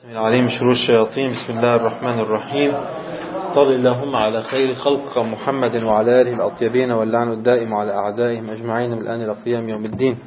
العليم من شرور الشياطين. بسم الله الرحمن الرحيم. صل اللهم على خير خلق محمد وعلى آله الأطيبين، واللعن الدائم على أعدائهم أجمعين من الآن إلى قيام يوم الدين.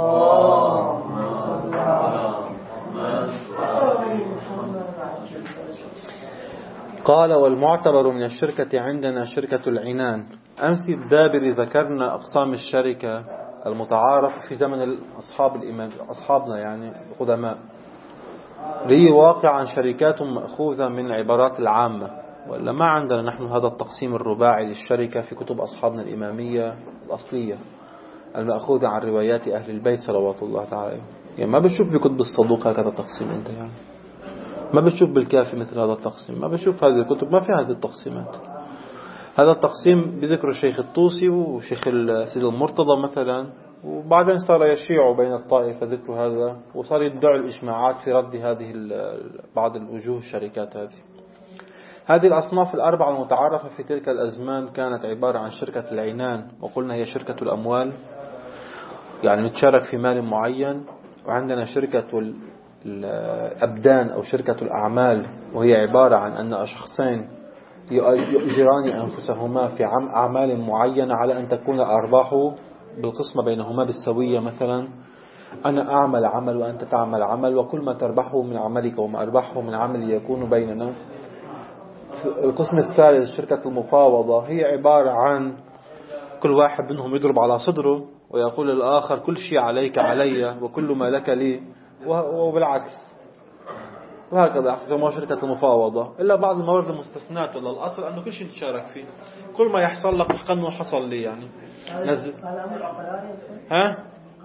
قال: والمعتبر من الشركة عندنا شركة العنان. أمس الدابر ذكرنا أقسام الشركة المتعارف في زمن أصحابنا يعني القدماء، لي واقعا شركات مأخوذة من العبارات العامة، ولا ما عندنا نحن هذا التقسيم الرباعي للشركة في كتب أصحابنا الإمامية الأصلية المأخوذة عن روايات أهل البيت صلوات الله تعالى. يعني ما بتشوف بكتب الصدوق هكذا التقسيم أنت، يعني ما بتشوف بالكافي مثل هذا التقسيم، ما بتشوف هذه الكتب، ما في هذه التقسيمات. هذا التقسيم بذكر الشيخ الطوسي وشيخ سيد المرتضى مثلا، وبعدين صار يشيع بين الطائفة ذكر هذا، وصار يدعوا الإجماعات في رد هذه بعض الوجوه الشركات هذه الأصناف الأربعة المتعارفة في تلك الأزمان كانت عبارة عن شركة العنان، وقلنا هي شركة الأموال، يعني نتشارك في مال معين. وعندنا شركة الأبدان أو شركة الأعمال، وهي عبارة عن أن شخصين يؤجران أنفسهما في أعمال معينة على أن تكون الأرباح بالقسمة بينهما بالسوية. مثلا أنا أعمل عمل وأنت تعمل عمل، وكل ما تربحه من عملك وما أربحه من عملي يكون بيننا. القسم الثالث شركة المفاوضة، هي عبارة عن كل واحد منهم يضرب على صدره ويقول للآخر كل شيء عليك علي وكل ما لك لي، وبالعكس، وهكذا يسموها شركة المفاوضة. إلا بعض الموارد المستثنات، ولا الأصل أنه كل شيء نتشارك فيه، كل ما يحصل لك حقا حصل لي. يعني نزل ها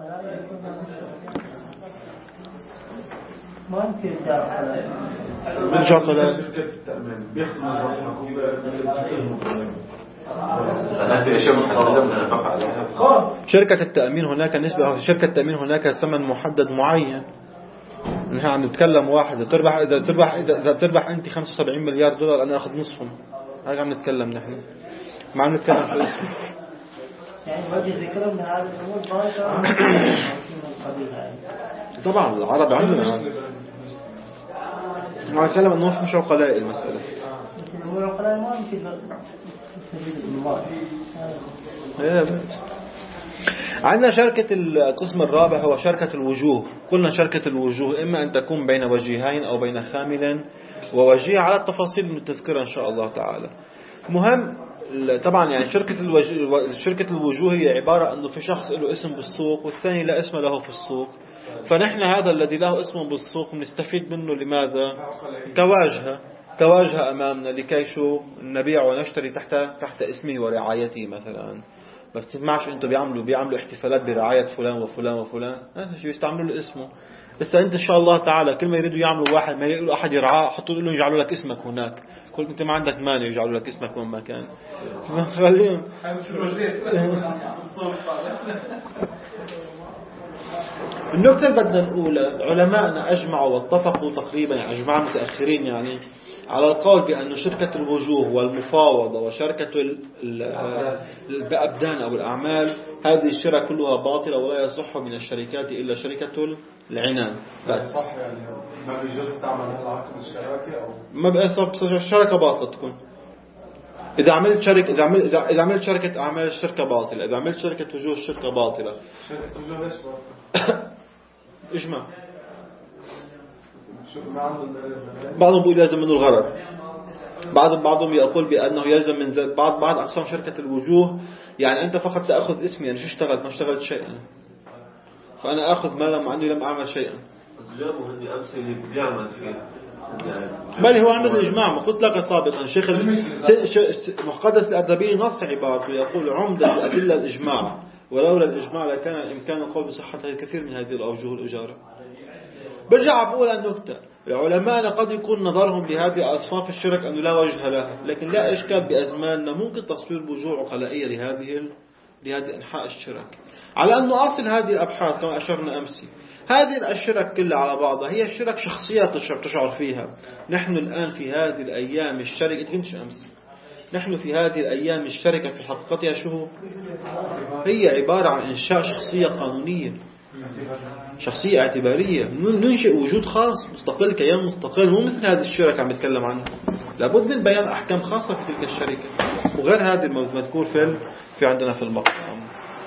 ما يمكن تعرف من شرط لا شركة التأمين هناك نسبة، شركة التأمين هناك ثمن محدد معين. نحن عم نتكلم واحد إذا تربح أنت 75 مليار دولار أنا أخذ نصفهم، هذا عم نتكلم نحن، ما عم نتكلم في الاسم. يعني وجه ذكر من هذه الأمور ظاهرة طبعا العرب عندنا ما نتكلم أنه مش عقلاء المسألة. الأمور العقلاء ما يمكن تستفيد الأمور. عندنا شركة القسم الرابع هو شركة الوجوه. قلنا شركة الوجوه إما أن تكون بين وجيهين أو بين خامل ووجيه، على التفاصيل من تذكرها إن شاء الله تعالى. مهم طبعا يعني شركة الوجوه هي عبارة أنه في شخص له اسم بالسوق والثاني لا اسم له في السوق، فنحن هذا الذي له اسم بالسوق نستفيد منه. لماذا؟ كواجهة أمامنا لكي شو نبيع ونشتري تحت اسمه ورعايته. مثلا ما بتسمعش انتوا بيعملوا احتفالات برعاية فلان وفلان وفلان، هذا شيء يستعملوا له اسمه. بس انت ان شاء الله تعالى كل ما يريدوا يعملوا واحد ما يقولوا احد يرعاه، حطوا له يجعلوا لك اسمك هناك. كل انت ما عندك مانع يجعلوا لك اسمك وين ما كان، ما خليهم. النقطة اللي بدنا نقولها، علماءنا أجمعوا واتفقوا تقريبا، يعني أجمع متأخرين يعني على القول بأن شركة الوجوه والمفاوضة وشركة الأبدان أو الأعمال هذه الشركة كلها باطلة، ولا يصح من الشركات إلا شركة العنان بس. صح، يعني ما بيجوز تعمل هالعقد الشراكة أو ما بيصح الشركة باطلة تكون. إذا عملت شركة أعمال الشركة باطلة، إذا عملت شركة وجوه الشركة باطلة. شركة وجوه ليش باطلة؟ إجماع. بعضهم بيقول يلزم منه الغرر، بعضهم يقول بأنه يلزم من بعض أقسام شركة الوجوه. يعني أنت فقط تأخذ اسمي، يعني شو اشتغلت؟ ما اشتغلت شيئا، فأنا أخذ مالا مع أني لم أعمل شيئا. بل هو عند الإجماع. ما قلت لك سابقا شيخ مقدس الأدبي نص عبارته يقول عمدة الأدلة الإجماع، ولولا الإجماع لكان إمكان القول بصحة الكثير من هذه الأوجه الإجارة. برجع بقول النكتة، العلماء قد يكون نظرهم بهذه أصناف الشرك أنه لا وجه لها، لكن لا إشكال بأزماننا ممكن تصوير بوجوه عقلائية لهذه أنحاء الشرك، على أنه أصل هذه الأبحاث كما أشرنا أمسي. هذه الشرك كلها على بعضها هي شرك شخصيات تشعر فيها. نحن الآن في هذه الأيام الشركة، كنتش أمس، نحن في هذه الأيام الشركة في حقيقتها شو هي عبارة عن إنشاء شخصية قانونية. شخصية اعتبارية، ننشئ وجود خاص مستقل، كيان مستقل، مو مثل هذه الشركة عم بتكلم عنها. لابد من بيان أحكام خاصة في تلك الشركة وغير هذا المذكور في عندنا في المقام.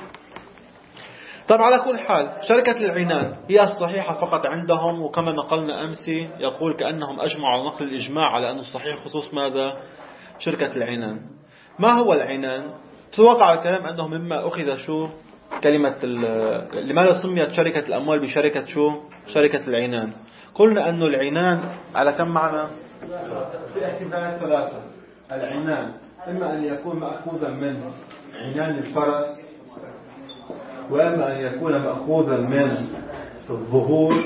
طبعا على كل حال شركة العنان هي الصحيحة فقط عندهم، وكما نقلنا أمسي يقول كأنهم أجمعوا على نقل الإجماع على أنه الصحيح خصوص ماذا؟ شركة العنان. ما هو العنان؟ توقع الكلام أنه مما أخذ شو كلمة لماذا سميت شركة الأموال بشركة شو؟ شركة العنان. قلنا أنه العنان على كم معنى؟ في احتمالات ثلاثة. العنان إما أن يكون مأخوذا من عنان الفرس، وإما أن يكون مأخوذا من الظهور.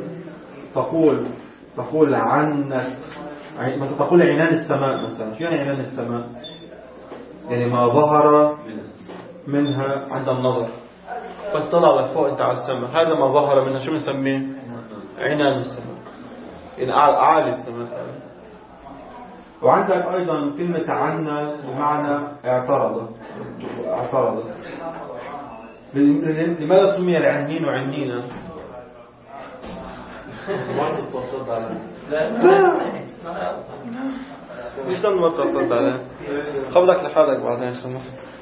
تقول عنك، تقول عنان السماء مثلا. شو يعني عنان السماء؟ يعني ما ظهر منها عند النظر، بس طلع لفوق انت على السماء، هذا ما ظهر منها شو بنسميه؟ عنان السماء، يعني أعالي السماء. وعندك أيضا كلمة عنا بمعنى اعترض. لماذا سمي العنين عنينا؟ ليش ما ترد عليه؟ خبرك لحالك بعدين خمس.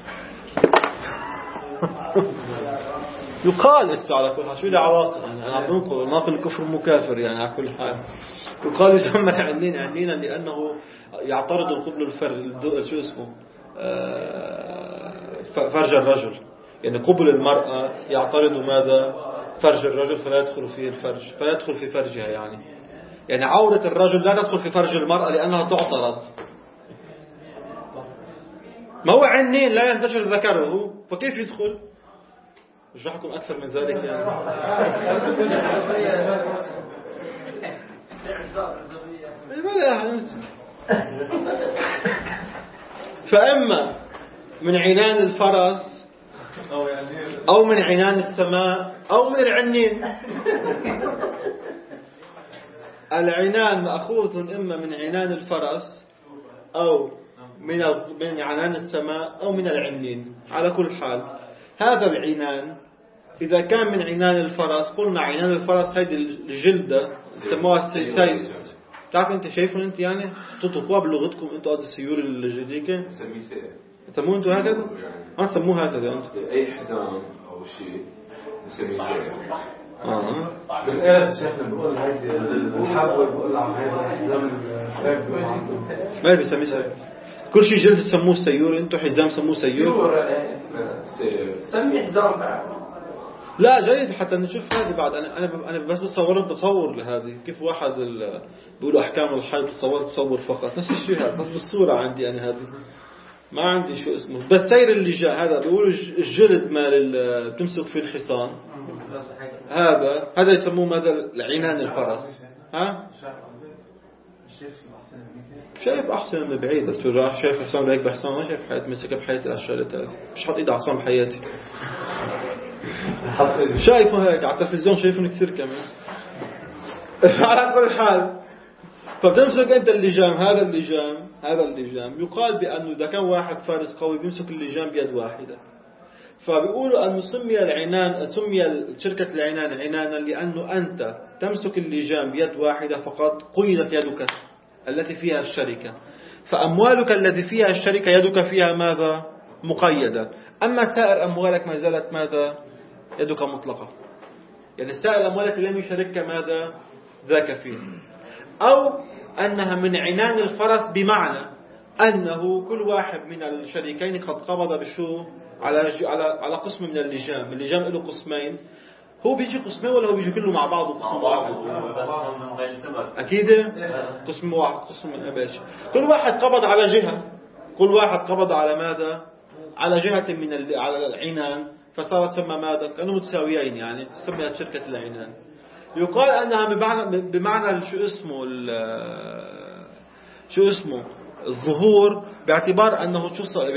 يقال على كل حال، شو له علاقة؟ أنا عم بنقل ناقل الكفر مكافر يعني على كل حال. يقال يسمى العنين عنينا لأنه يعترض القبل الفرج، شو اسمه؟ فرج الرجل، يعني قبل المرأة يعترض ماذا؟ فرج الرجل، فلا يدخل فيه الفرج، فلا يدخل في فرجها. يعني عورة الرجل لا تدخل في فرج المرأة لأنها تعترض. ما هو عنين لا ينتشر ذكره، فكيف يدخل؟ أشرحكم أكثر من ذلك يعني. فأما من عنان الفرس أو من عنان السماء أو من العنين. العنان مأخوذ إما من عنان الفرس أو من عنان السماء أو من العنين. على كل حال هذا العنان إذا كان من عنان الفرس، قلنا عنان الفرس هذه الجلدة سموها السيسايس. تعرف أنت شايفون أنت يعني تطلقوها بلغتكم أنتوا قد السيور الجلدية تسموه أنتوا هكذا؟ ما تسموه هكذا أنتوا؟ أي حزام أو شيء نسميه سير. بالآلة شيخنا بقول هيدي الحبوة بقول عم هيدا حزام ما بيسميه سيور. كل شيء جلد سموه سيور، أنتوا حزام سموه سيور. سمي حزام بعد. لا جيد حتى نشوف هذه بعد. أنا بس بتصور تصور لهذه كيف واحد بيقولوا أحكام الحيض تصور فقط نفس الشيء هذا، بس بالصورة عندي أنا هذه ما عندي شو اسمه. بس سير اللي جاء هذا بيقولوا الجلد مال بتمسك فيه الحصان، هذا يسموه ماذا؟ العنان الفرس. ها شايف أحسن من بعيد، بس راح شايف حصان هيك بحصان، ما شايف حياتي مسكها بحياتي الأشياء هذه، مش حاط إيد عصام بحياتي. شايفه هيك على التلفزيون، شايفه كثير كمان. على كل حال فبتمسك أنت اللجام، هذا اللجام يقال بأنه إذا كان واحد فارس قوي بيمسك اللجام بيد واحدة. فبيقولوا أنه سمي شركة العنان عنانا لأنه أنت تمسك اللجام بيد واحدة فقط، قيدت يدك التي فيها الشركة، فأموالك التي فيها الشركة يدك فيها ماذا؟ مقيدة. أما سائر أموالك ما زالت ماذا؟ يدك مطلقة. يعني سائر أموالك اللي لم يشاركك ماذا؟ ذاك فيه. أو أنها من عنان الفرس بمعنى أنه كل واحد من الشريكين قد قبض بشو على قسم من اللجام. اللجام له قسمين، هو بيجي قسمين ولا هو بيجي كله مع بعضه قسم واحد؟ أكيد قسم واحد، قسم من أباش. كل واحد قبض على جهة، كل واحد قبض على ماذا؟ على جهة من على العنان، فصارت تسمى ماذا؟ كانوا متساويين، يعني سميت شركة العنان. يقال أنها بمعنى شو اسمه الظهور، باعتبار أنه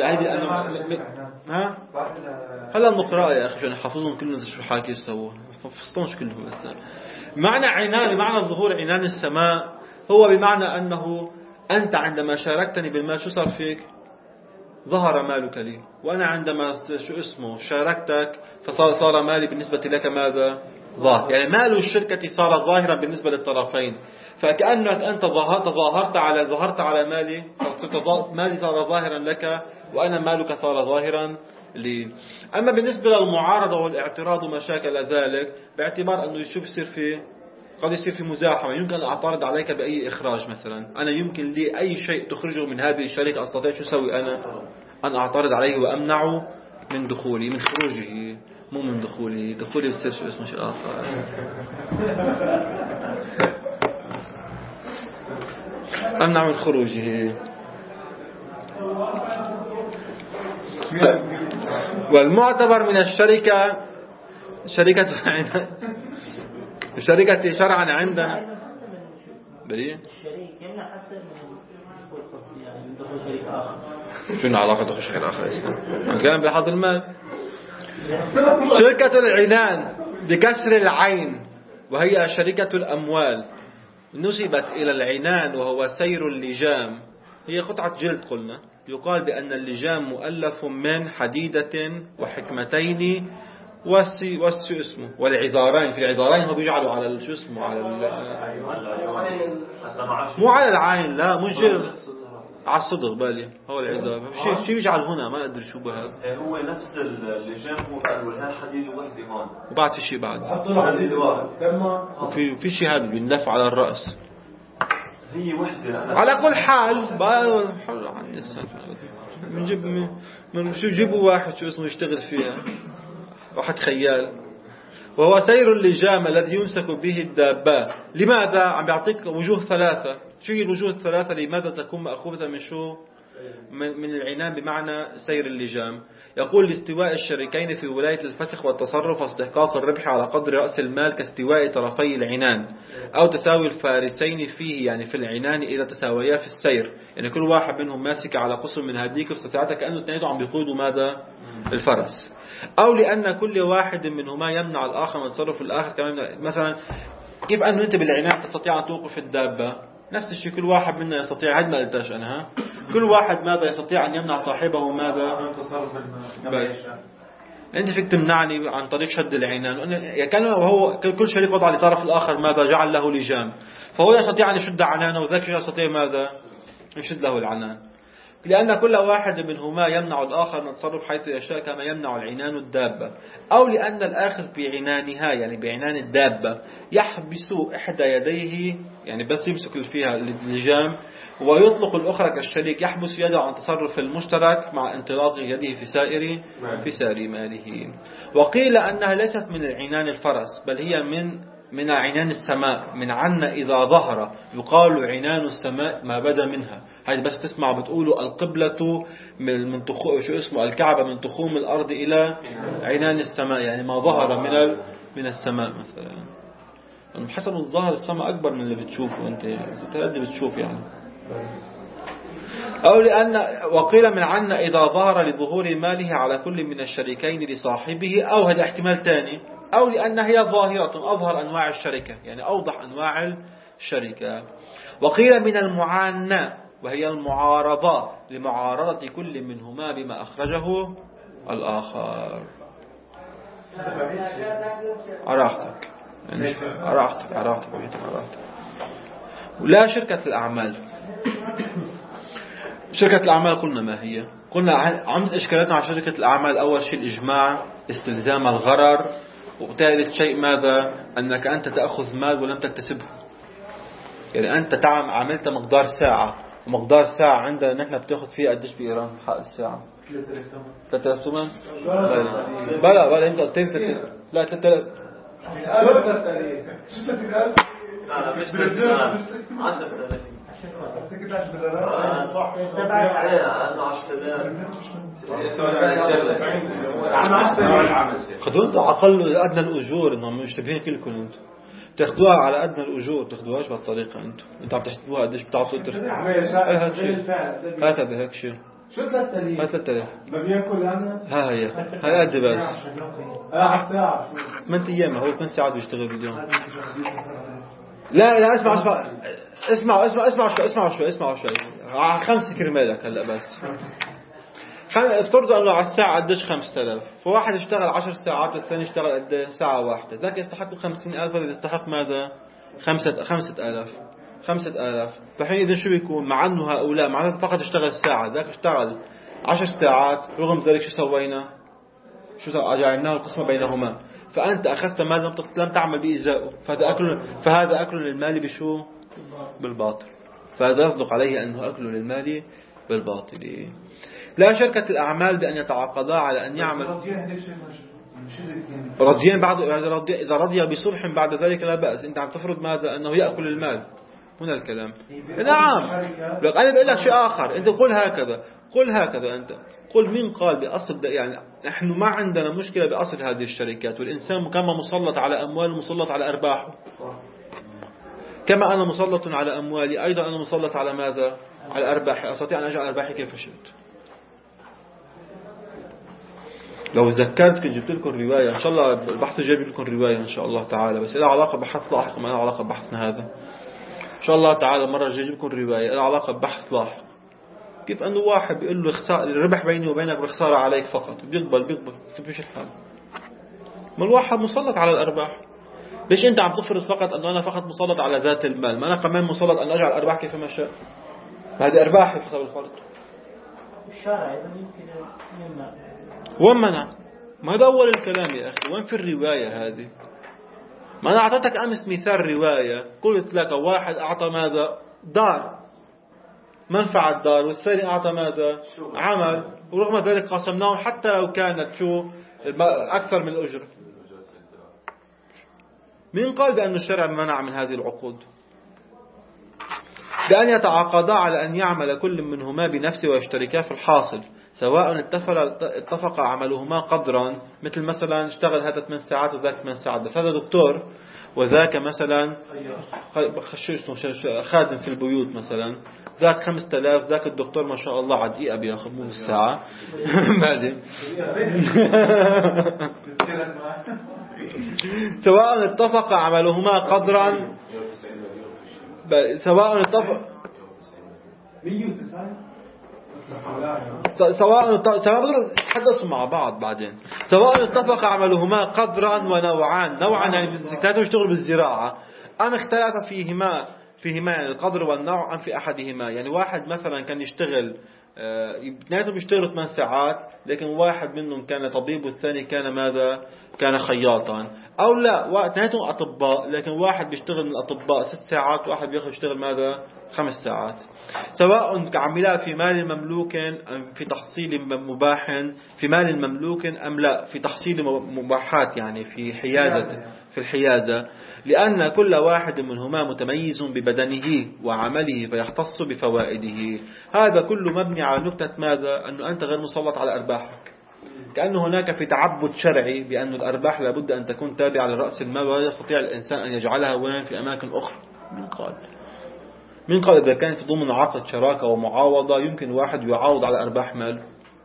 هلا نقرأ يا أخي، شو حافظهم كلهم شو حاكي يسووا، حفظتهمش كلهم. بس معنى عنان بمعنى الظهور، عنان السماء، هو بمعنى أنه أنت عندما شاركتني بالمال شو صار فيك؟ ظهر مالك لي، وأنا عندما شاركتك فصار مالي بالنسبة لك ماذا؟ ظاهر. يعني مال الشركة صار ظاهرا بالنسبة للطرفين، فكأنك أنت ظهرت على مالي، مالي صار ظاهرا لك وأنا مالك صار ظاهرا لي. أما بالنسبة للمعارضة والاعتراض وما شاكل ذلك، باعتبار أنه شو بصير فيه، قد يصير في مزاحمة، يمكن أن أعترض عليك بأي إخراج مثلا. أنا يمكن لي أي شيء تخرجه من هذه الشركة أستطيع شو أسوي أنا؟ أن أعترض عليه وأمنعه من دخولي، من خروجه، مو من دخولي. دخولي بصير شو اسمه شيء آخر. أمنع من خروجه. والمعتبر من الشركة شركة شرعا عندنا بريء. شنو علاقة دخول شركة آخر؟ الكلام بحظ المال. شركة العنان بكسر العين وهي شركة الأموال، نسبت إلى العنان وهو سير اللجام. هي قطعة جلد قلنا، يقال بأن اللجام مؤلف من حديدة وحكمتين والعذارين. في العذارين هو بيجعلوا على شو اسمه، على مو على العين، لا مش جلد، على الصدغ بالي هو العذار. شيء بيجعل هنا ما ادري شو بهذا. هو نفس اللجام، هو قالوا لها حديد وحده هون، وبعد في شيء بعد حطوا له حديد واحد، وفي شيء هذا بيندف على الرأس. هي وحده. على كل حال من شو جيبوا واحد شو اسمه يشتغل فيها، واحد خيال. وهو سير اللجام الذي يمسك به الدابة. لماذا؟ عم بيعطيك وجوه ثلاثة. شو هي الوجوه الثلاثة؟ لماذا تكون مأخوذة من شو؟ من العنان بمعنى سير اللجام. يقول لاستواء الشريكين في ولاية الفسخ والتصرف واستحقاق الربح على قدر رأس المال كاستواء طرفي العنان، أو تساوي الفارسين فيه، يعني في العنان إذا تساويا في السير، يعني كل واحد منهم ماسك على قسم من هديك فاستطاعت كأنه اثنين عم بيقودوا ماذا؟ الفرس. أو لأن كل واحد منهما يمنع الآخر من تصرف الآخر كما مثلا كيف أنه أنت بالعنان تستطيع أن توقف الدابة، نفس الشيء كل واحد منا يستطيع. هذا ما قلتش أنا، كل واحد ماذا يستطيع أن يمنع صاحبه ماذا؟ أنت فيك تمنعني عن طريق شد العنان، كان وهو كل شريك وضع لطرف الآخر ماذا؟ جعل له لجام، فهو يستطيع أن يشد عنانه وذاك يستطيع ماذا؟ يشد له العنان. لأن كل واحد منهما يمنع الآخر من التصرف حيث يشاء كما يمنع العنان الدابة. أو لأن الآخذ بعنانها، يعني بعنان الدابة، يحبس إحدى يديه، يعني بس يمسك فيها اللجام، ويطلق الأخرى كالشريك يحبس يده عن تصرف المشترك مع انطلاق يده في سائر ماله. وقيل أنها ليست من العنان الفرس، بل هي من عنان السماء، من عنا إذا ظهر. يقال عنان السماء ما بدا منها. هذه بس تسمع بتقولوا القبلة من شو اسمه الكعبة من تخوم الأرض إلى عنان السماء، يعني ما ظهر من السماء مثلا. حسب الظاهر السماء أكبر من اللي بتشوفه أنت بتشوف يعني. أو وقيل من عنا إذا ظهر لظهور ماله على كل من الشريكين لصاحبه، أو هذا احتمال تاني، أو لأن هي ظاهرة أظهر أنواع الشركة، يعني أوضح أنواع الشركة. وقيل من المعاناة وهي المعارضة لمعارضة كل منهما بما أخرجه الآخر. أراحتك. ولا شركة الأعمال. شركة الأعمال قلنا ما هي؟ قلنا عمد إشكالاتنا على شركة الأعمال. أول شيء الإجماع، استلزام الغرر، وثالث شيء ماذا؟ أنك أنت تأخذ مال ولم تكتسبه. يعني أنت عملت مقدار ساعة، ومقدار ساعة عندنا نحن بتأخذ فيه قديش بإيران حق الساعة؟ 3000 ثمن؟ بلا أنت قلت لا 3000. لا مش 10,000 خذوا انتوا اقل ادنى الاجور، انهم مشتبهين كلكم انتم تاخذوها على ادنى الاجور، تاخذوهاش بهالطريقه. انتوا عم تحسبوها قديش بتعطوا هذا بهيك شيء. شو 3000 3000 ما بياكل انا هاي قد بس على الساعه 8 ايام، هو 8 ساعات بيشتغل باليوم. لا اسمعوا شوي 5 كرمالك هلا بس. افترضوا أنه على الساعة قديش 5000، فواحد اشتغل 10 ساعات والثاني اشتغل قد ساعة واحدة، ذاك يستحق 50,000 وهذا يستحق ماذا 5,000. فحينئذ شو بيكون؟ مع أنه هؤلاء معناته فقط اشتغل ساعة، ذاك اشتغل 10 ساعات، رغم ذلك شو سوينا؟ جعلناه القسمة بينهما. فأنت أخذت مال لم تعمل بإجزائه، فهذا أكل للمال بشو؟ بالباطل. فهذا يصدق عليه أنه أكل للمال بالباطل. لا شركة الأعمال بأن يتعاقدا على أن يعمل رضيان بعد، إذا رضي بصلح بعد ذلك لا بأس. أنت عم تفرض ماذا؟ أنه يأكل المال. هنا الكلام. نعم. أنا بقول لك شيء آخر. أنت قل هكذا أنت قل مين قال بأصل يعني نحن ما عندنا مشكلة بأصل هذه الشركات، والإنسان كما مسلط على أموال مسلط على أرباحه، كما أنا مسلط على أموالي أيضا أنا مسلط على ماذا؟ على أرباحي. أستطيع أن أجعل أرباحي كيف شئت. لو ذكرت كنت جبت لكم رواية، إن شاء الله البحث الجاي بجيب لكم رواية إن شاء الله تعالى، بس لها علاقة ببحث لاحق ما لها علاقة ببحثنا هذا. إن شاء الله تعالى المرة الجاية بجيب لكم رواية لها علاقة ببحث لاحق، كيف أنه واحد بيقول له الربح بيني وبينك بخسارة عليك فقط، بيقبل مش الحال. ما الواحد مسلط على الأرباح. ليش أنت عم تفرض فقط أنه أنا فقط مسلط على ذات المال؟ ما أنا كمان مسلط أن أجعل أرباح كيف ما شاء. هذه أرباحي بحسب الفرض. الشارع إذا ممكن يمنع. وين منع؟ ما هذا أول الكلام يا أخي. وين في الرواية هذه؟ ما أنا أعطيتك أمس مثال رواية، قلت لك واحد أعطى ماذا؟ دار، منفعة دار، والثاني أعطى ماذا؟ عمل، ورغم ذلك قسمناهم حتى لو كانت شو أكثر من الأجر. مين قال بأن الشرع منع من هذه العقود؟ بأن يتعاقدا على أن يعمل كل منهما بنفسه ويشتركا في الحاصل، سواء اتفق عملهما قدرا، مثل مثلا اشتغل هذا 8 ساعات وذاك 8 ساعات، بس هذا دكتور وذاك مثلا خادم في البيوت مثلا، ذاك 5000، ذاك الدكتور ما شاء الله على دقيقة بياخذ مو بالساعة. بعدين سواء اتفق عملهما قدرا، سواء اتفق تحدثوا مع بعض بعدين. سواء اتفق عملهما قدرا ونوعان، نوعا يعني كانوا يشتغلوا بالزراعة، أم اختلف فيهما يعني القدر والنوع، أم في أحدهما. يعني واحد مثلا كان يشتغل اثنيناتهم بيشتغلوا 8 ساعات، لكن واحد منهم كان طبيب والثاني كان ماذا؟ كان خياطا. أو لا، اثنيناتهم أطباء، لكن واحد بيشتغل من الأطباء 6 ساعات وواحد بيشتغل ماذا؟ 5 ساعات. سواء كعملا في مال مملوك أم في تحصيل مباح، في مال مملوك أم لا في تحصيل مباحات، يعني في الحيازة، لأن كل واحد منهما متميز ببدنه وعمله فيختص بفوائده. هذا كله مبني على نكتة ماذا؟ أنه أنت غير مسلط على أرباحك، كأنه هناك في تعبد شرعي بأن الأرباح لابد أن تكون تابعة لرأس المال، ولا يستطيع الإنسان أن يجعلها وين في أماكن أخرى. من قال إذا كانت ضمن عقد شراكة ومعاوضة يمكن واحد يعاوض على أرباح ماله؟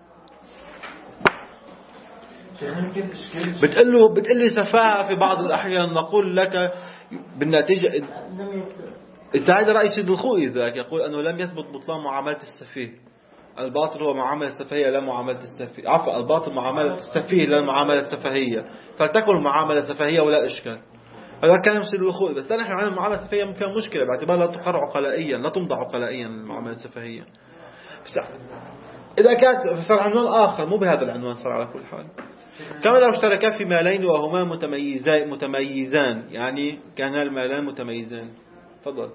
بتقول لي سفاهة في بعض الأحيان. نقول لك بالنتيجة إذا هذا رأي سيد الخوئي ذاك يقول أنه لم يثبت بطلان معاملة السفيه. الباطل هو معاملة السفهية لا معاملة السفيه، عفوا الباطل معاملة السفيه لا معاملة السفهية، فلتكن معاملة سفهية ولا إشكال. هذا كلام سيد الخوئي. بس نحن عن المعاملة السفهية فيها مشكلة باعتبار لا تقر عقلائيا، لا تمضى عقلائيا المعاملة السفهية. إذا كانت صار عنوان آخر مو بهذا العنوان صار على كل حال. كما لو اشتركا في مالين وهما متميزان، يعني كان المالان متميزان. تفضل.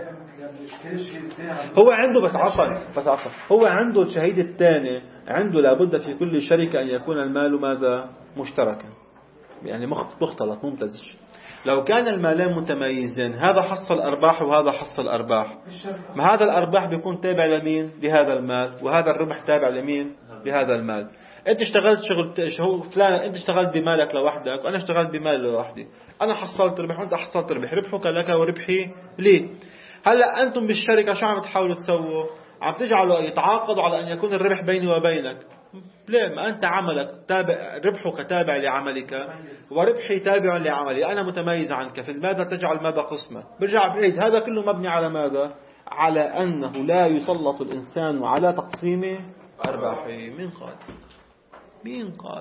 هو عنده بس عفوا هو عنده الشهيد الثاني عنده لابد في كل شركة أن يكون المال ماذا؟ مشتركا، يعني مختلط ممتزج. لو كان المالان متميزين، هذا حصل أرباح وهذا حصل أرباح، ما هذا الأرباح بيكون تابع لمين؟ لهذا المال، وهذا الربح تابع لمين؟ لهذا المال. أنت اشتغلت شغل فلان، أنت اشتغلت بمالك لوحدك وأنا اشتغلت بمالي لوحدي، أنا حصلت ربح وأنت حصلت ربح، ربحك لك وربحي لي. هلا أنتم بالشركة شو عم تحاولوا تسووا؟ عم تجعلوا يتعاقدوا على أن يكون الربح بيني وبينك. ليه؟ ما أنت عملك تابع، ربحك تابع لعملك وربحي تابع لعملي، أنا متميز عنك، في ماذا تجعل ماذا قسمة. برجع بعيد، هذا كله مبني على ماذا؟ على أنه لا يسلط الإنسان على تقسيم أرباحي. مين قال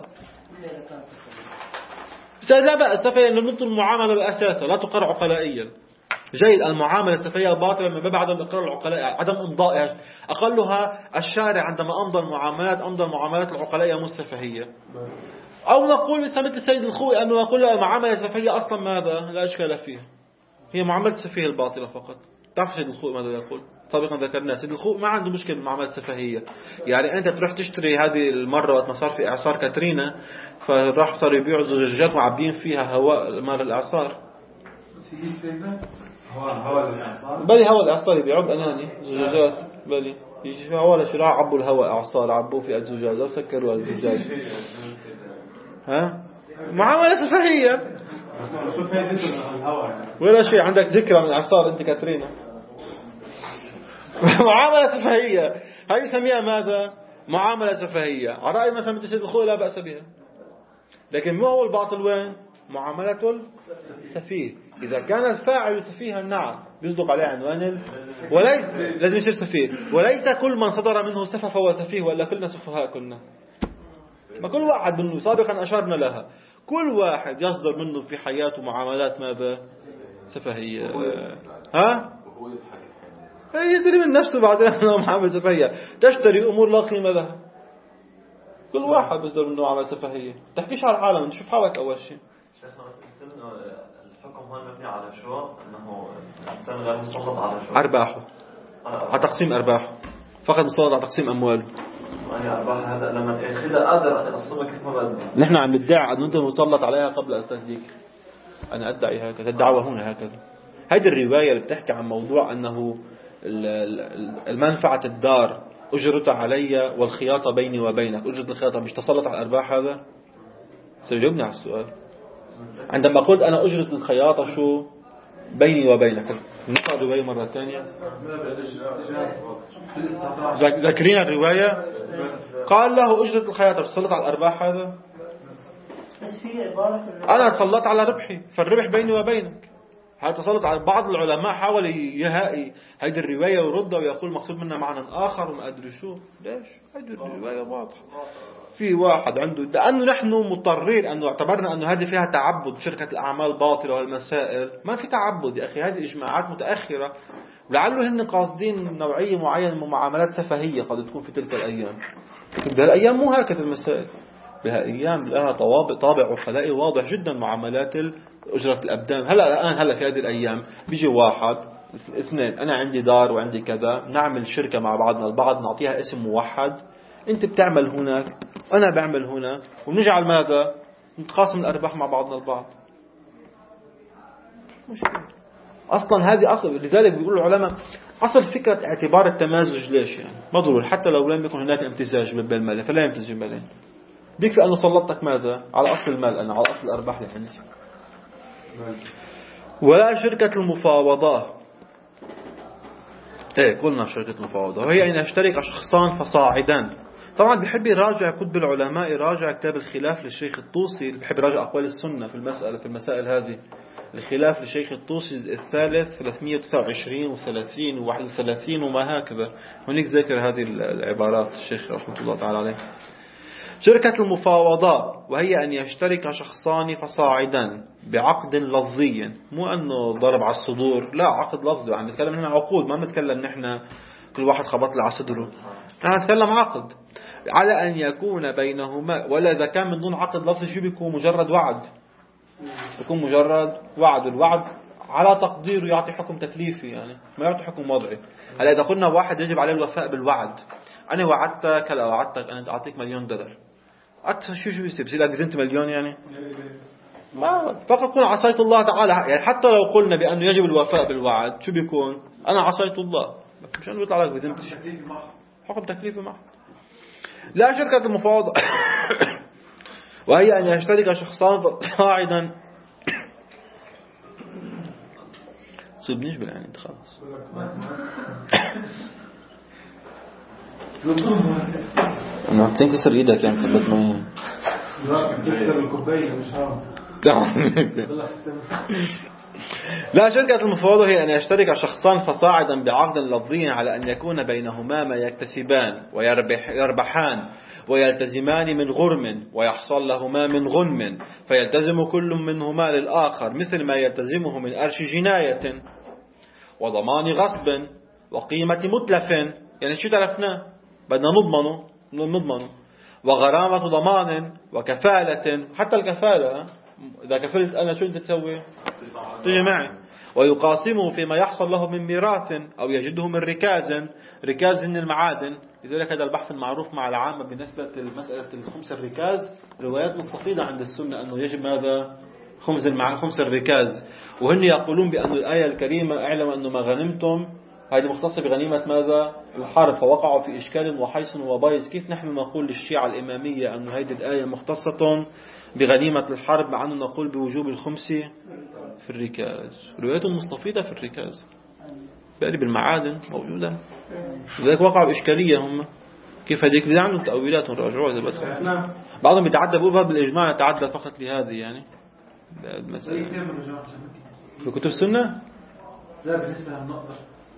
لا بأس سفهية أن نبطل المعاملة بأساسها لا تقر عقلائيا. جيد، المعاملة السفهية باطلة من باب عدم إقرار العقلاء، عدم إمضائها. أقلها الشارع عندما أمضى المعاملات العقلائية مو السفهية. أو نقول مثل السيد الخوئي أنه نقول المعاملة السفهية أصلا ماذا لا إشكال فيها، هي معاملة السفهية الباطلة فقط. تعرف سيد الخوئي ماذا يقول؟ سابقا ذكرنا سيد الخوئي ما عنده مشكلة بالمعاملة السفهية. يعني أنت تروح تشتري هذه المرة وقت ما صار في إعصار كاترينا، فراح صاروا يبيعوا زجاجات معبين فيها هواء مال الإعصار. هواء الإعصار يبيعوا بأناني زجاجات يجي في هواء لشراء عبوا الهواء إعصار عبوا في الزجاج أو سكروا الزجاج. معاملة سفهية ولا شيء. عندك ذكرى من الإعصار أنت كاترينا. معاملة سفهية هاي يسميها ماذا؟ معاملة سفهية. على رأي مثلا سيد الخوئي لا بأس بها. لكن ما هو الباطل وين؟ معاملة السفيه. إذا كان الفاعل سفيها نعم يصدق عليه عنوان وليس لازم يصير سفيه. وليس كل من صدر منه سفه فهو سفيه، ولا كلنا سفهاء كلنا. ما كل واحد منه سابقا أشرنا لها، كل واحد يصدر منه في حياته معاملات ماذا؟ سفهية. يدري من نفسه بعدين أنه معاملة سفهية. تشتري أمور لا قيمة لها. كل واحد يصدر منه معاملة سفهية. تحكيش على العالم، تشوف حالك أول شيء. الحكم هون مبني على شو؟ أنه الإنسان غير مسلط على شو؟ أرباحه، على تقسيم أرباحه، فقط مسلط على تقسيم أمواله. يعني أرباح هذا لما يأخذها قادر أن يقسمها كيف ما بدنا. نحن عم ندعي أن أنت مسلط عليها قبل التصديق. أنا أدعي هكذا، الدعوة هنا هكذا. هذه الرواية اللي بتحكي عن موضوع أنه المنفعة الدار أجرتها علي والخياطة بيني وبينك، أجرة الخياطة مش تسلط على الأرباح؟ هذا سيجاوبني على السؤال. عندما قلت أنا أجرة الخياطة شو؟ بيني وبينك. نقرأ الرواية مرة ثانية. ذاكرين الرواية؟ قال له أجرة الخياطة تسلط على الأرباح؟ هذا أنا تسلط على ربحي، فالربح بيني وبينك. هذا تسلط على بعض العلماء حاول يهائي هذه الرواية ويردها ويقول مقصود منها معنى آخر وما أدري شو. ليش؟ هذه الرواية واضحة. في واحد عنده، لأنه نحن مضطرين أنه اعتبرنا أنه هذه فيها تعبد، شركة الأعمال باطلة والمسائل. ما في تعبد يا أخي، هذه إجماعات متأخرة، ولعله هن قاصدين نوعية معينة من معاملات سفهية قد تكون في تلك الأيام. لكن بهالأيام مو هكذا المسائل. بهالأيام لها طابع وخلائي واضح جدا. معاملات أجرة الأبدان هلا في هذه الأيام بيجي واحد اثنين، أنا عندي دار وعندي كذا، نعمل شركة مع بعضنا البعض، نعطيها اسم موحد، أنت بتعمل هناك أنا بعمل هنا، ونجعل ماذا؟ نتقاسم الأرباح مع بعضنا البعض. مشكلة أصلا هذه أصل. لذلك بيقول العلماء أصل فكرة اعتبار التمازج ليش يعني ما ضروري، حتى لو لم يكن هناك امتزاج بين المال فلا يمتزج المالين. بيكفي أنه سلطتك ماذا؟ على أصل المال، أنا على أصل الأرباح اللي عندي. ولا شركة المفاوضة. قلنا شركة المفاوضة وهي أن يشترك شخصان فصاعدا. طبعا بحب يراجع كتب العلماء، يراجع كتاب الخلاف للشيخ الطوسي، بحب يراجع أقوال السنة في المسائل هذه. الخلاف للشيخ الطوسي الثالث 329 و30 و31 وما هكذا. هناك ذكر هذه العبارات الشيخ رحمة الله تعالى عليه. شركة المفاوضة وهي أن يشترك شخصان فصاعدا بعقد لفظي، مو أنه ضرب على الصدور، لا، عقد لفظي. عم نتكلم هنا عقود، ما نتكلم نحن كل واحد خبط له على صدره. نحن نتكلم عقد على أن يكون بينهما، ولا إذا كان من دون عقد لفظي شو بيكون؟ مجرد وعد. بيكون مجرد وعد. الوعد على تقديره يعطي حكم تكليفي، يعني ما يعطي حكم وضعي. هلا إذا قلنا واحد يجب عليه الوفاء بالوعد، أنا وعدتك، هلا وعدتك أنا أعطيك $1,000,000، شو بيصير لك زنت مليون يعني؟ ما فقط قلنا عصيت الله تعالى. يعني حتى لو قلنا بأنه يجب الوفاء بالوعد شو بيكون؟ أنا عصيت الله، مش أنه يطلع لك بذنب حكم تكليفي معه. لا شركة المفاوضة وهي أن يشترك شخصان صاعدا. صيبنيش بالعين انت خلاص. أنا بتنكسر إيدك يعني ثبت معي. لا بتكسر الكوباية مش هام. لا، شركة المفاوضة هي أن يشترك شخصان فصاعدا بعقد لفظي على أن يكون بينهما ما يكتسبان ويربحان ويلتزمان من غرم ويحصل لهما من غنم، فيلتزم كل منهما للآخر مثل ما يلتزمه من أرش جناية وضمان غصب وقيمة متلف، يعني شو تلفناه بدنا نضمنه، وغرامة ضمان وكفالة، حتى الكفالة إذا كفلت أنا شو أنت تسوي؟ تجي معي. ويقاسمه فيما يحصل له من ميراث أو يجده من ركاز من المعادن. لذلك هذا البحث المعروف مع العامة بالنسبة لمسألة الخمس الركاز، روايات مستفيضة عند السنة أنه يجب هذا خمس الركاز، وهن يقولون بأن الآية الكريمة اعلم أنه ما غنمتم هذه مختصة بغنيمة ماذا؟ الحرب، فوقعوا في إشكال وحيص وبايس. كيف نحن نقول للشيعة الإمامية أن هذه الآية مختصة بغنيمة الحرب مع أنه نقول بوجوب الخمس في الركاز؟ روايات مستفيضة في الركاز بقلب المعادن موجودة، لذلك وقعوا إشكالية هم. كيف هذيك اللي عندهم تأويلات راجعوها إذا بدكم. بعضهم بيتعدى بقول بالإجماع يتعدى فقط لهذه يعني المسألة في كتب السنة. لا بالنسبة للنقطة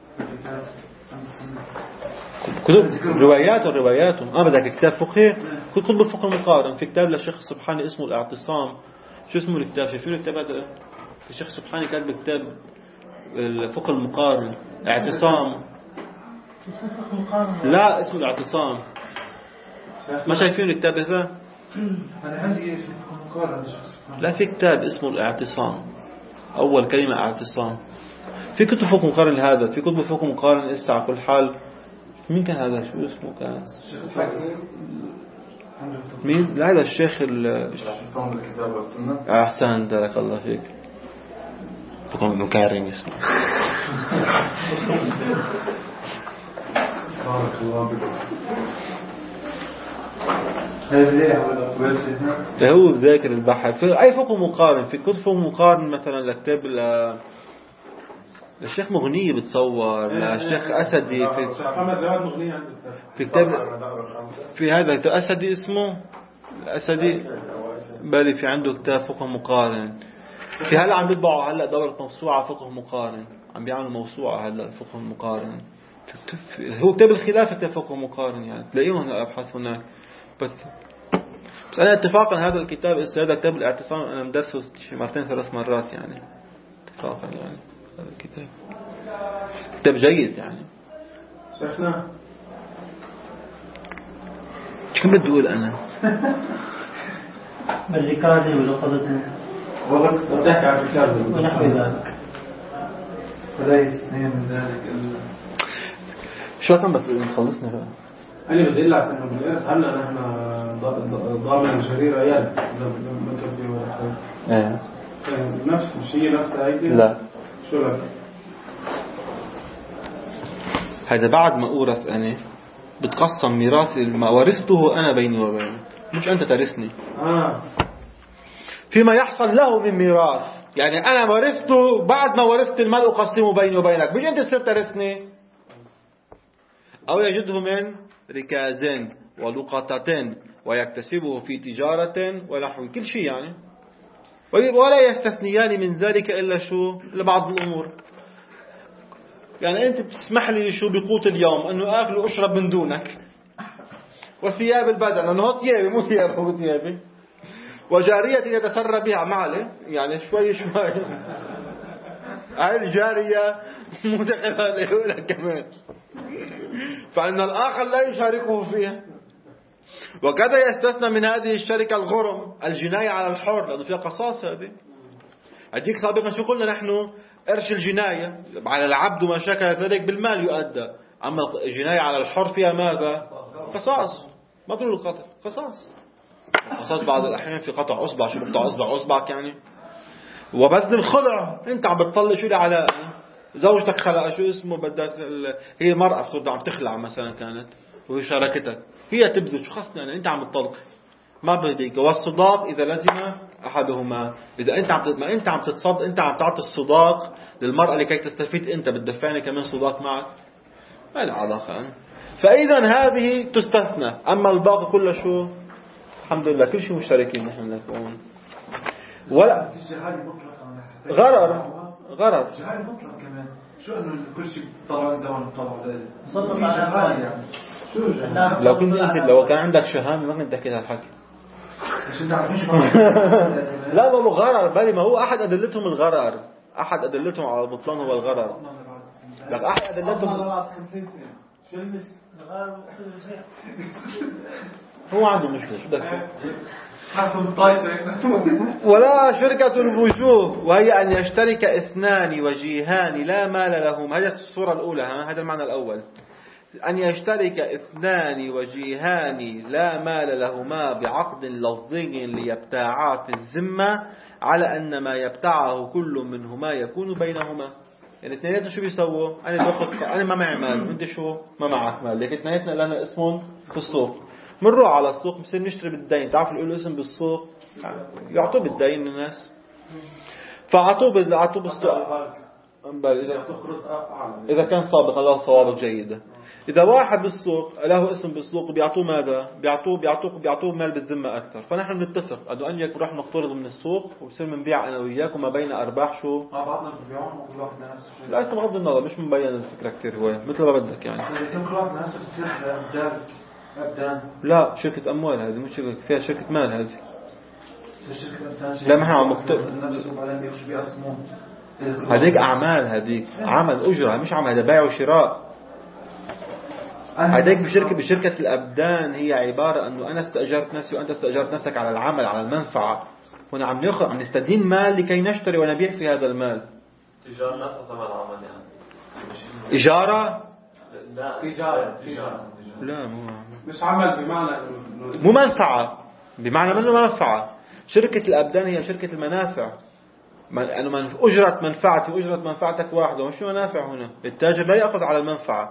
كتب رواياتهم بدك كتاب فقهي، كتب الفقه المقارن. في كتاب للشيخ السبحاني اسمه الاعتصام. شو اسمه الكتاب؟ شايفين الكتاب هذا؟ الشيخ السبحاني كاتب كتاب الفقه المقارن، اعتصام. لا اسمه الاعتصام. ما شايفين الكتاب هذا؟ أنا عندي فقه مقارن. لا، في كتاب اسمه الاعتصام، أول كلمة اعتصام. في كتب فقه مقارن هذا، في كتب فقه مقارن لسه على كل حال. مين كان هذا؟ شو اسمه كان؟ مين؟ لا هذا الشيخ الاعتصام بالكتاب والسنة. أحسن، بارك الله فيك. فقه مقارن اسمه. بارك الله بك. هو ذاكر البحث في أي فقه مقارن. في كتب فقه مقارن مثلا لكتاب الشيخ مغني بتصور، الشيخ أسدي في كتاب، في هذا أسدي اسمه الأسدي بالي، في عنده كتاب فقه مقارن. في هلا عم بيطبعوا هلا دورة موسوعة فقه مقارن، عم بيعملوا موسوعة هلا الفقه المقارن. هو كتاب الخلافة كتاب فقه مقارن، يعني تلاقيهم هنا أبحث هناك. بس أنا اتفاقا هذا الكتاب هذا كتاب الاعتصام أنا مدرسه مرتين 3 مرات يعني اتفاقا. يعني هذا الكتاب كتاب جيد يعني. شيخنا كم بدي أقول أنا بالركاز ولقطة والله بتحكي عن الركاز ونحو ذلك. فليس اثنين من ذلك شو كان بس نخلصنا بقى. أنا بدي لك إنه بالإرث هلا نحن ضامن شرير عيال ما كان في ولا حاجة. نفس الشيء نفس هيك. لا شو لك؟ هذا بعد ما أورث أنا بتقسم ميراثي ما ورثته أنا بيني وبينك، مش أنت ترثني. فيما يحصل له من ميراث، يعني أنا ورثته بعد ما ورثت المال أقسمه بيني وبينك، مش أنت تصير ترثني. أو يجده من ركازين ولقطتين ويكتسبه في تجارة ونحو كل شيء يعني، ولا يستثنيان من ذلك إلا شو لبعض الأمور. يعني أنت بتسمح لي شو بقوت اليوم أنه أكل وأشرب من دونك، وثياب البدن أنه ثيابي مو ثيابه هو ثيابي، وجارية يتسرى بها معلي يعني شوي هاي الجارية متخلة ولا كمان، فإن الآخر لا يشاركه فيها. وكذا يستثنى من هذه الشركة الغرم، الجناية على الحر، لأنه فيها قصاص. هذه أديك سابقا شو قلنا نحن؟ إرش الجناية على العبد وما شاكل ذلك بالمال يؤدى، أما الجناية على الحر فيها ماذا؟ قصاص، مطلوب القتل قصاص بعض الأحيان في قطع أصبع، شو بقطع أصبعك يعني. وبذل الخلع، أنت عم بتطلع شو على زوجتك خلق شو اسمه بدك هي مرأة افترض عم تخلع مثلا كانت وهي شاركتك، هي تبذل شو خصنا يعني، أنت عم تطلق ما بديك. والصداق إذا لزم أحدهما، إذا أنت عم تتصد أنت عم تعطي الصداق للمرأة لكي تستفيد أنت بتدفعني كمان صداق معك، ما له علاقة. فإذا هذه تستثنى، أما الباقي كله شو الحمد لله كل شيء مشتركين نحن نكون. ولا غرر غرض. جهال مطلق كمان. شو انه كل شيء طلع دون طلع ذلك. صلوا على يعني. شو جهال؟ لو كان عندك شهامة ما كنت تحكي هالحكي. مش انت عارفين شو لا ما هو غرر، بالي ما هو أحد أدلتهم الغرر، أحد أدلتهم على البطلان هو الغرر. لك أحد أدلتهم هو عنده مشكلة. شو بدك ولا شركة الوجوه، وهي أن يشترك اثنان وجيهان لا مال لهما. هذه الصورة الأولى، هذا المعنى الأول. أن يشترك اثنان وجيهان لا مال لهما بعقد لفظي ليبتاعا في الذمة على أن ما يبتاعه كل منهما يكون بينهما. يعني اثنيناتنا شو بيسووا؟ أنا ما معي مال وأنت شو ما معك مال، لكن اثنيناتنا لنا اسمهم في السوق. منروح على السوق بصير نشتري بالدين. تعرف اللي يقولوا اسم بالسوق يعطوه بالدين للناس، فعطوه بالسوق. إذا كان صادق الله صوابك جيدة. إذا واحد بالسوق له اسم بالسوق بيعطوه ماذا؟ بيعطوه مال بالذمة أكثر. فنحن نتفق أنه أنك رح نقترض من السوق وبصير منبيع أنا وياك وما بين أرباح شو؟ بعضنا بيبيعون وكل واحد نفس الشيء. لا بغض النظر مش مبين الفكرة كتير هواية مثل ما بدك يعني. كل واحد نفس السر أبدان. لا شركة أموال هذه مش شركة، فيها شركة مال هذه. لا ما احنا عم هذيك أعمال، هذيك عمل أجرة مش عمل، هذا بيع وشراء. هذيك بشركة الأبدان هي عبارة أنه أنا استأجرت نفسي وأنت استأجرت نفسك على العمل على المنفعة، هنا عم نستدين مال لكي نشتري ونبيع في هذا المال. تجارة لا تعتبر عمل يعني. إجارة؟ لا تجارة. لا مش عمل بمعنى مو منفعة، بمعنى منه منفعة. شركة الأبدان هي شركة المنافع، أنه أجرة منفعتي وأجرة منفعتك واحدة، ومش منافع هنا. التاجر لا يأخذ على المنفعة،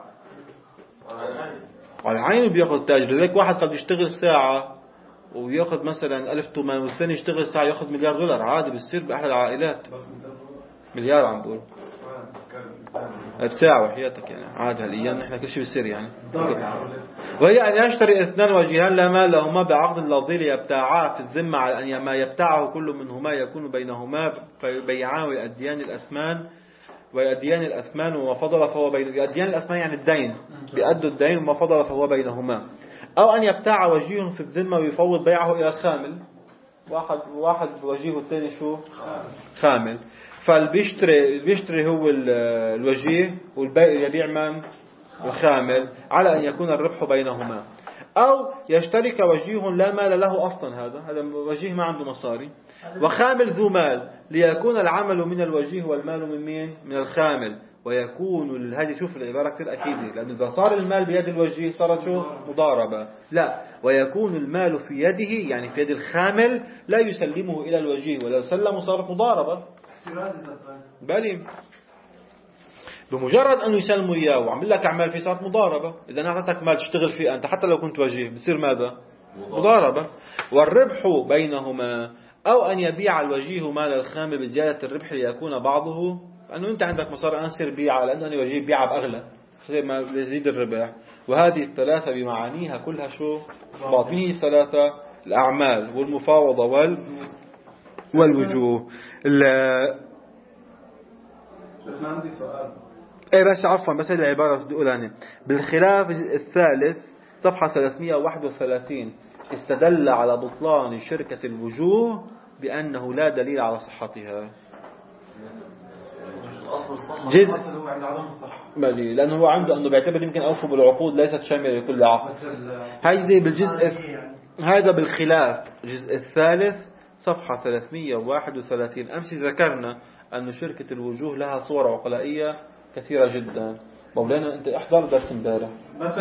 على العين بيأخذ التاجر. لذلك واحد قد يشتغل ساعة ويأخذ مثلا 1000 تومان، والثاني يشتغل ساعة يأخذ $1,000,000. عادي بيصير بأحد العائلات مليار عم بقول بساعة وحياتك يعني. عادي هالأيام نحن كل شيء بيصير يعني. وهي أن يشتري اثنان وجيهان لا مال لهما بعقد لفظي ليبتاعا في الذمة على أن ما يبتاعه كل منهما يكون بينهما فيبيعان ويأديان الأثمان وما فضل فهو بين يأديان الأثمان يعني الدين، بيأدوا الدين وما فضل فهو بينهما. أو أن يبتاع وجيه في الذمة ويفوض بيعه إلى الخامل. واحد وجيه الثاني شو خامل، فالبيشتري هو الوجيه والبيع يبيع من الخامل على أن يكون الربح بينهما. أو يشترك وجيه لا مال له أصلا، هذا وجيه ما عنده مصاري، وخامل ذو مال ليكون العمل من الوجيه والمال من مين؟ من الخامل. ويكون هذه شوف العبارة كتير أكيدة، لأن إذا صار المال بيد الوجيه صارت شو مضاربة. لا، ويكون المال في يده يعني في يد الخامل لا يسلمه إلى الوجيه، ولو سلمه صارت مضاربة. بالي بمجرد أنه يسلموا إياه وعمل لك أعمال فيه صارت مضاربة. إذا أنا أعطيتك مال تشتغل فيه أنت حتى لو كنت وجيه بصير ماذا؟ مضاربة. والربح بينهما أو أن يبيع الوجيه مال الخامل بزيادة الربح ليكون بعضه، أنه أنت عندك مصاري أنصر بيعة لأنه أنا وجيه بيعة بأغلى ما يزيد الربح. وهذه الثلاثة بمعانيها كلها شو باطنه الثلاثة: الأعمال والمفاوضة والوجوه. أنا عندي سؤال. ايه بس عفوا بس هذه العبارة بدي أقولها أنا. بالخلاف الثالث صفحة 331 استدل على بطلان شركة الوجوه بأنه لا دليل على صحتها. جد بلي لأنه هو عنده أنه بيعتبر يمكن أوفوا بالعقود ليست شاملة لكل عقد. هذه بالجزء هذا بالخلاف الجزء الثالث صفحة 331. أمس ذكرنا أن شركة الوجوه لها صور عقلائية كثيرة جدا. مولانا أنت احضر درس امبارح بس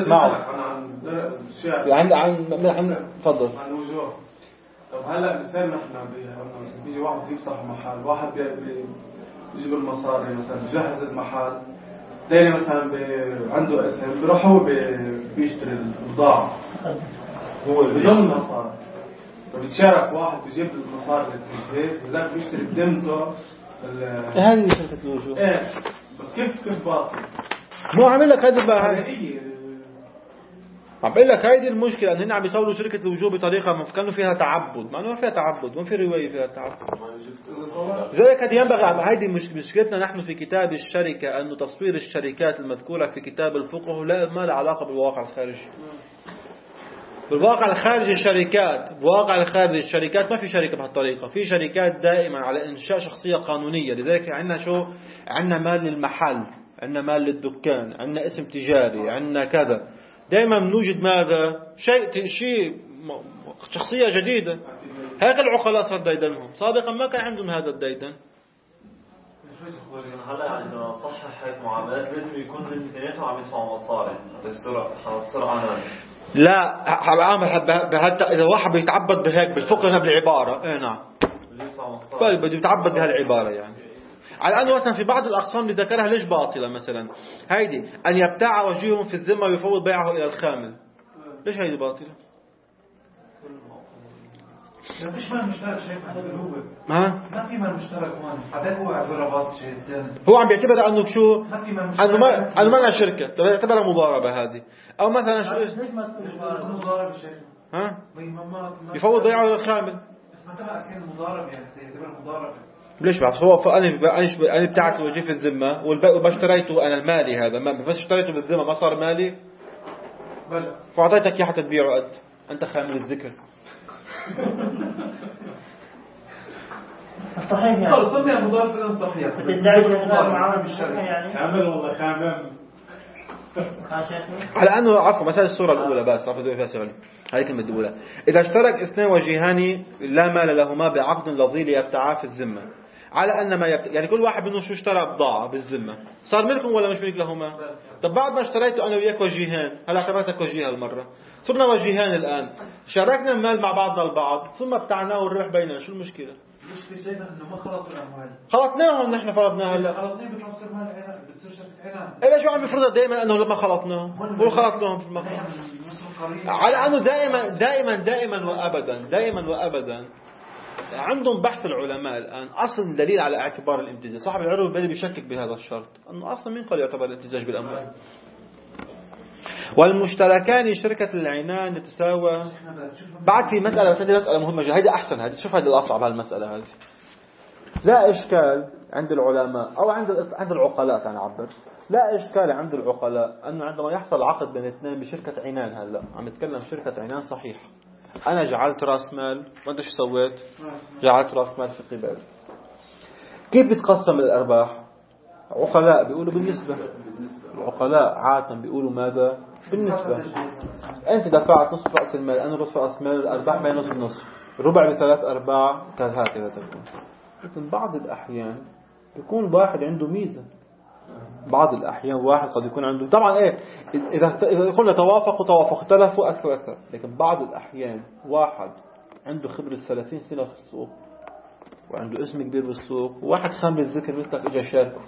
عن تفضل عن الوجوه. طب هلا مثال نحن بيجي واحد يفتح محل، واحد بيجيب المصاري مثلا بجهز المحل، ثاني مثلا عنده اسم بيروح هو بيشتري البضاعة هو بدون المصاري، فبيتشارك واحد بيجيب المصاري للتجهيز وذاك بيشتري بذمته. هذه شركة الوجوه. ايه بس كيف باطل؟ مو عامل لك هذا بقى عم بقول لك هيدي المشكلة، أن هن عم يصوروا شركة الوجوه بطريقة كانوا فيها تعبد، ما فيها تعبد، ما في رواية فيها تعبد. لذلك هذه ينبغي، هيدي مشكلتنا نحن في كتاب الشركة، أنه تصوير الشركات المذكورة في كتاب الفقه ما له علاقة بالواقع الخارجي. بالواقع الخارجي الشركات ما في شركة بهالطريقة. في شركات دائما على إنشاء شخصية قانونية. لذلك عندنا عندنا مال للمحل، عندنا مال للدكان، عندنا اسم تجاري، عندنا كذا. دائما نوجد ماذا؟ شيء شخصية جديدة. هيك العقلاء صار ديدنهم، سابقا ما كان عندهم هذا الديدن. هلا يعني إذا صحح هيك معاملات لازم يكون الاثنيناتهم عم يدفعوا مصاري حتى تصير عنان. لا حتى إذا واحد بيتعبد بهيك بالفقه هنا بالعبارة، نعم بده يتعبد بهالعبارة يعني. على أنه مثلا في بعض الأقسام اللي ذكرها ليش باطلة، مثلا هيدي أن يبتاع وجيههم في الذمة ويفوض بيعه إلى الخامل، ليش هيدي باطلة؟ لا مش مال مشترك شيء ما في مال مشترك هون، حتى هو اعتبار جدا. هو عم بيعتبر انه شو، انه ما شركه، طب يعتبرها مضاربه هذه، او مثلا شو مضاربه شيء يفوض بيعه للخامل، بس ما تبع كان مضاربه يعني يعتبر مضاربه. ليش بعد هو انا بتاعت وجيه في الذمه والباقي اشتريته انا المالي، هذا ما بس اشتريته بالذمه ما صار مالي بلى فاعطيتك اياه حتى تبيعه قد انت خامل الذكر. صحيح يعني. خلص طلع مضاربة صحيح. بتدعي معاملة بالشركة يعني. كامل والله خامل. على أنه عفوا مثلا الصورة الأولى بس عفوا فيها سؤال، هذه كلمة الأولى. إذا اشترك اثنين وجيهان لا مال لهما بعقد لفظي ليبتاعا في الذمة، على أن ما يعني كل واحد منهم شو اشترى بضاعة بالذمة، صار ملكهم ولا مش ملك لهما؟ طب بعد ما اشتريته أنا وياك وجيهان، هلا اعتبرتك وجيه هالمرة، صرنا وجيهان الآن، شاركنا المال مع بعضنا البعض ثم ابتعناه والربح بيننا، شو المشكلة؟ مش شايفة إنه ما خلطوا الأموال. خلطناهم نحن فرضناها هلا. خلطناهم بتوصل مال العنان، بتصير شركة عنان. إلا شو عم يفرض دائما أنه لما خلطناهم، هو خلطناهم في المخلط. على أنه دائما وأبدا عندهم بحث العلماء الآن أصل دليل على اعتبار الامتزاج. صاحب العلم بدي بيشكك بهذا الشرط أنه أصلا مين قال يعتبر الامتزاج بالأموال. والمشتركان شركة العنان تتساوى. بعد في مسألة بس هذه مسألة مهمة جدا، هذه أحسن، هذه شوف هذه الأصعب هالمسألة هذه. لا إشكال عند العلماء أو عند العقلاء تنعبر، لا إشكال عند العقلاء أنه عندما يحصل عقد بين اثنين بشركة عنان، هلا عم نتكلم شركة عنان صحيح، أنا جعلت رأس مال وأنت شو سويت؟ جعلت رأس مال في قبال. كيف بتقسم الأرباح؟ عقلاء بيقولوا بالنسبة، العقلاء عادة بيقولوا ماذا؟ بالنسبة. أنت دفعت نصف رأس المال، أنا نصف رأس مال، الأرباح بين نصف النصف، ربع بثلاث أرباع هكذا تكون. لكن بعض الأحيان يكون واحد عنده ميزة، بعض الأحيان واحد قد يكون عنده، طبعا إذا قلنا توافقوا اختلفوا أكثر، لكن بعض الأحيان واحد عنده خبرة 30 سنة في السوق وعنده اسم كبير بالسوق، وواحد خام بالذكر مثلك إجا شاركه،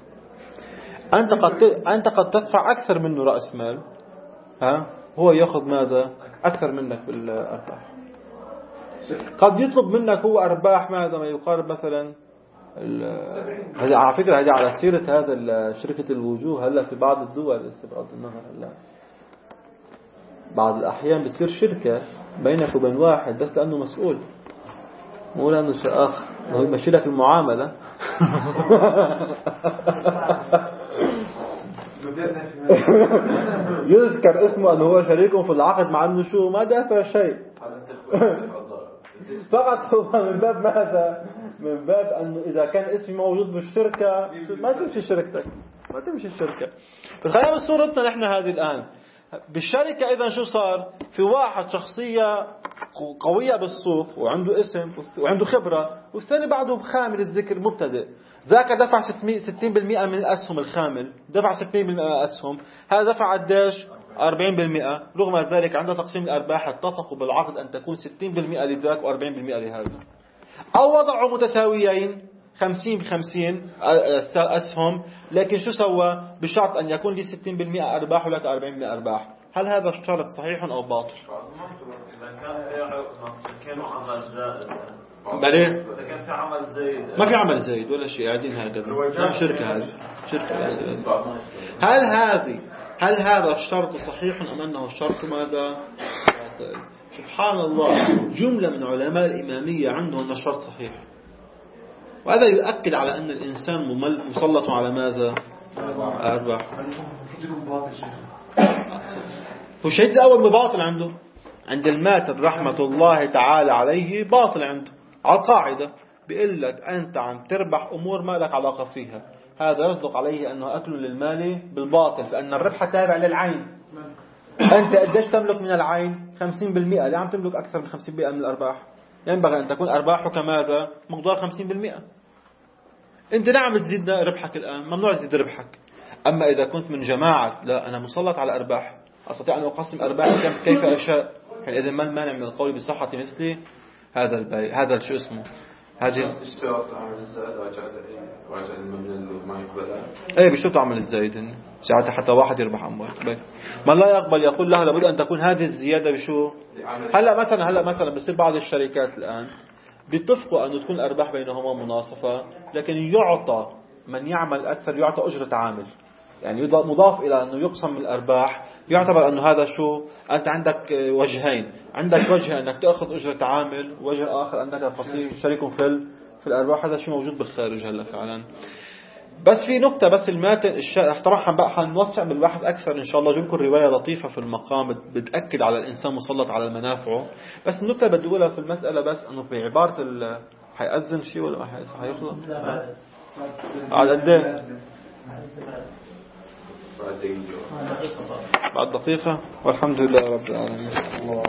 أنت قد تدفع أكثر منه رأس مال، هو يأخذ ماذا؟ أكثر منك بالأرباح. قد يطلب منك هو أرباح ماذا ما يقارب مثلا هذه على فكرة، هذه على سيرة هذا شركة الوجوه هلا في بعض الدول بغض النظر، هلا بعض الأحيان بصير شركة بينك وبين واحد بس لأنه مسؤول، مو لأنه شيء آخر، هو يمشي لك المعاملة. يذكر اسمه أنه هو شريكهم في العقد مع أنه شو ما دافع شيء، فقط هو من باب ماذا؟ من باب أنه إذا كان اسمي موجود بالشركة ما تمشي شركتك، ما تمشي الشركة. بس خلينا بصورتنا نحن هذه الآن بالشركة. إذا شو صار؟ في واحد شخصية قوية بالسوق وعنده اسم وعنده خبرة، والثاني بعده بخامل الذكر مبتدئ، ذاك دفع 60% من الأسهم، الخامل دفع 60% من الأسهم، هذا دفع قديش؟ 40%. رغم ذلك عند تقسيم الأرباح اتفقوا بالعقد أن تكون 60% لذاك و40% لهذا، أو وضعوا متساويين 50-50 أسهم، لكن شو سوى؟ بشرط أن يكون لي 60% أرباح ولك 40% أرباح. هل هذا الشرط صحيح أو باطل؟ كانوا عمل زائد. بعدين كان في عمل زايد، ما في عمل زايد ولا شيء، قاعدين هكذا، شركة هذه شركة. هل هذه هل هذا الشرط صحيح أم أنه الشرط ماذا؟ سبحان الله، جملة من علماء الإمامية عندهم أن الشرط صحيح، وهذا يؤكد على أن الإنسان مسلط على ماذا؟ أرباح. هو الشهيد الأول باطل عنده، عند الماتر رحمة الله تعالى عليه باطل عنده على القاعدة، بيقول لك أنت عم تربح أمور ما لك علاقة فيها، هذا يصدق عليه أنه أكل للمال بالباطل، فأن الربح تابع للعين. أنت قديش تملك من العين؟ 50%. ليه عم تملك أكثر من 50% من الأرباح؟ ينبغي أن تكون أرباحك ماذا؟ مقدار 50%. أنت نعم تزيد ربحك الآن، ممنوع تزيد ربحك. أما إذا كنت من جماعة لا أنا مسلط على أرباح، أستطيع أن أقسم أرباحي كيف أشاء، حينئذ ما المانع من القول بصحة مثلي هذا البيع، هذا شو اسمه، هذه اشتراط العمل الزائد واجعل المبنى اللي ما يقبلها. ايه بيشترط عمل الزايد ساعتها حتى واحد يربح أموال. ما لا يقبل يقول له لابد أن تكون هذه الزيادة بشو. هلا مثلا بصير بعض الشركات الآن بيتفقوا أن تكون الأرباح بينهما مناصفة، لكن يعطى من يعمل أكثر يعطى أجرة عامل، يعني مضاف إلى أنه يقسم من الأرباح، يعتبر أنه هذا شو، أنت عندك وجهين، عندك وجه أنك تأخذ أجرة عامل، وجه آخر أنك تصير شريك في الأرباح. هذا شيء موجود بالخارج هلا فعلا. بس في نقطة بس الماتن طبعا بقى حنوسع بالبحث أكثر إن شاء الله، أجيب لكم رواية لطيفة في المقام بتأكد على الإنسان مسلط على المنافعه. بس النقطة اللي بدي أقولها في المسألة بس أنه بعبارة حيأذن شيء ولا ما حيخلق بعد قد ايه؟ بعد دقيقة. والحمد لله رب العالمين.